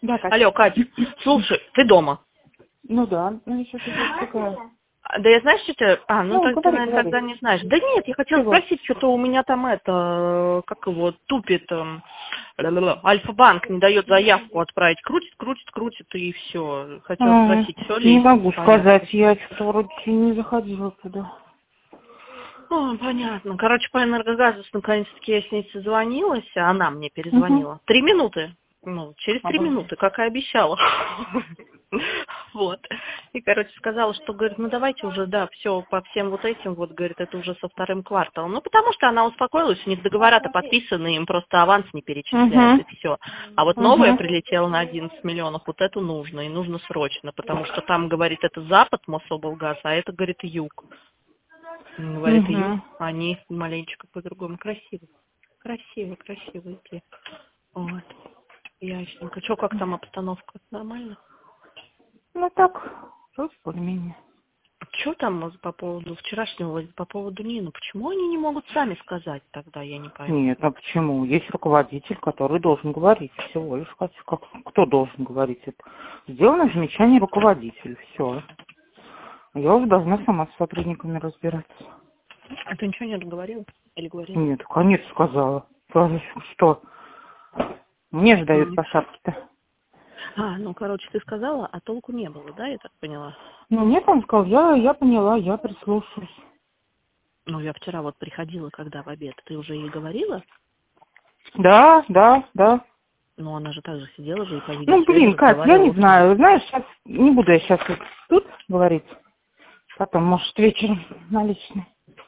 Да, Катя. Алло, Катя, слушай, ты дома? Ну да, ну еще что-то такое. Да я знаешь, что тебе... ну так ты, говори, наверное, говори. тогда не знаешь. Да нет, я хотела Чего? спросить, что-то у меня там как его, тупит, Альфа-банк не дает заявку отправить. Крутит, и все. Хотела спросить, все Не ли могу в порядке? сказать, я что-то вроде не заходила туда. Понятно. Короче, по энергогазу наконец-таки я с ней созвонилась, а она мне Угу. перезвонила. 3 минуты. Через 3 Обалдеть. минуты, как и обещала. Вот. И, короче, сказала, что, говорит, ну давайте уже, да, все по всем вот этим, вот, говорит, это уже со вторым кварталом. Ну, потому что она успокоилась, у них договора-то подписаны, им просто аванс не перечисляют, и все. А вот новая прилетела на 11 миллионов, вот эту нужно, и нужно срочно, потому что там, говорит, это запад Мособлгаз, а это, говорит, юг. Говорит, юг, они маленечко по-другому. Красиво. Красиво идти. Вот. Ясненько. Что, как там обстановка? Нормально? Ну так, вроде более-менее. Что там по поводу вчерашнего, по поводу Нины? Почему они не могут сами сказать тогда, я не пойму. Нет, а почему? Есть руководитель, который должен говорить всего лишь. Кто должен говорить это? Сделано замечание руководителю, все. Я уже должна сама с сотрудниками разбираться. А ты ничего не договорила? Или говорила? Нет, конечно сказала. Что? Мне же дают по шапке-то. Ну, короче, ты сказала, а толку не было, да, я так поняла? Ну, мне там сказал, я поняла, я прислушаюсь. Ну, я вчера вот приходила, когда в обед. Ты уже ей говорила? Да. Ну, она же также сидела же и по Ну, видеосвязи блин, Кать, я разговаривала. не знаю. Знаешь, сейчас не буду я сейчас тут говорить. Потом, может, вечером на личный.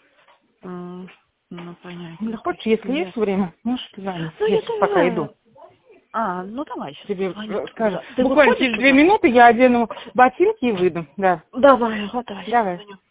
Ну, понятно. Или хочешь, если есть время, можешь позвонить. Ну, Я я сейчас пока иду. думаю... Ну, давай сейчас Тебе позвоню. скажу. Ты Буквально выходишь через 2 туда? минуты я одену ботинки и выйду. Да. Давай, давай. Давай. Звоню.